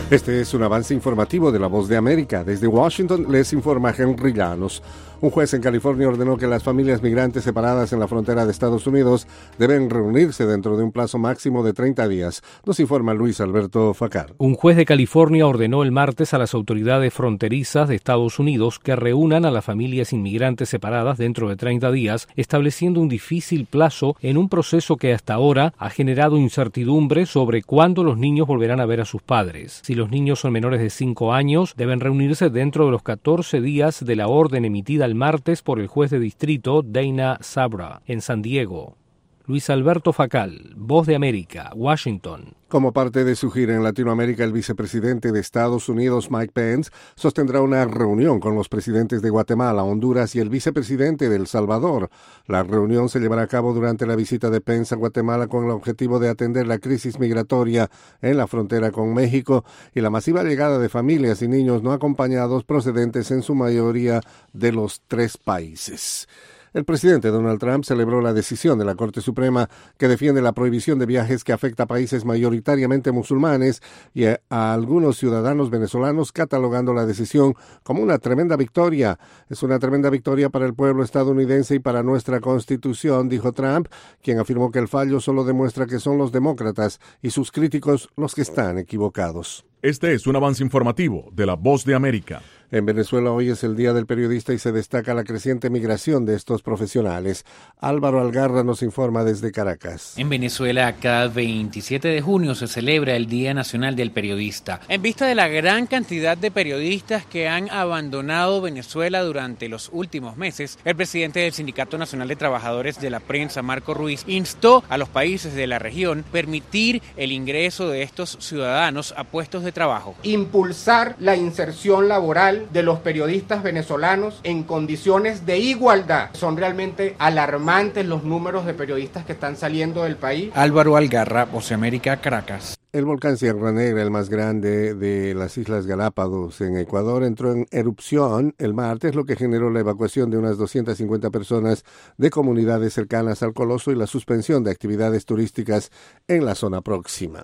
Este es un avance informativo de La Voz de América. Desde Washington les informa Henry Llanos. Un juez en California ordenó que las familias migrantes separadas en la frontera de Estados Unidos deben reunirse dentro de un plazo máximo de 30 días. Nos informa Luis Alberto Facar. Un juez de California ordenó el martes a las autoridades fronterizas de Estados Unidos que reúnan a las familias inmigrantes separadas dentro de 30 días, estableciendo un difícil plazo en un proceso que hasta ahora ha generado incertidumbre sobre cuándo los niños volverán a ver a sus padres. Si los niños son menores de 5 años, deben reunirse dentro de los 14 días de la orden emitida el martes por el juez de distrito Dana Sabra en San Diego. Luis Alberto Facal, Voz de América, Washington. Como parte de su gira en Latinoamérica, el vicepresidente de Estados Unidos, Mike Pence, sostendrá una reunión con los presidentes de Guatemala, Honduras y el vicepresidente de El Salvador. La reunión se llevará a cabo durante la visita de Pence a Guatemala con el objetivo de atender la crisis migratoria en la frontera con México y la masiva llegada de familias y niños no acompañados procedentes en su mayoría de los 3 países. El presidente Donald Trump celebró la decisión de la Corte Suprema que defiende la prohibición de viajes que afecta a países mayoritariamente musulmanes y a algunos ciudadanos venezolanos, catalogando la decisión como una tremenda victoria. Es una tremenda victoria para el pueblo estadounidense y para nuestra Constitución, dijo Trump, quien afirmó que el fallo solo demuestra que son los demócratas y sus críticos los que están equivocados. Este es un avance informativo de La Voz de América. En Venezuela hoy es el Día del Periodista y se destaca la creciente migración de estos profesionales. Álvaro Algarra nos informa desde Caracas. En Venezuela, cada 27 de junio se celebra el Día Nacional del Periodista. En vista de la gran cantidad de periodistas que han abandonado Venezuela durante los últimos meses, el presidente del Sindicato Nacional de Trabajadores de la Prensa, Marco Ruiz, instó a los países de la región permitir el ingreso de estos ciudadanos a puestos de trabajo. Impulsar la inserción laboral de los periodistas venezolanos en condiciones de igualdad. Son realmente alarmantes los números de periodistas que están saliendo del país. Álvaro Algarra, Voz de América, Caracas. El volcán Sierra Negra, el más grande de las Islas Galápagos en Ecuador, entró en erupción el martes, lo que generó la evacuación de unas 250 personas de comunidades cercanas al coloso y la suspensión de actividades turísticas en la zona próxima.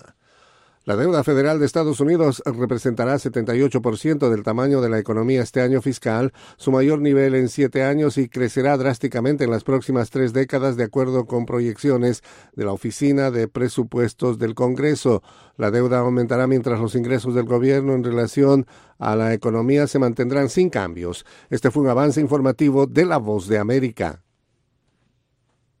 La deuda federal de Estados Unidos representará 78% del tamaño de la economía este año fiscal, su mayor nivel en 7 años y crecerá drásticamente en las próximas 3 décadas de acuerdo con proyecciones de la Oficina de Presupuestos del Congreso. La deuda aumentará mientras los ingresos del gobierno en relación a la economía se mantendrán sin cambios. Este fue un avance informativo de La Voz de América.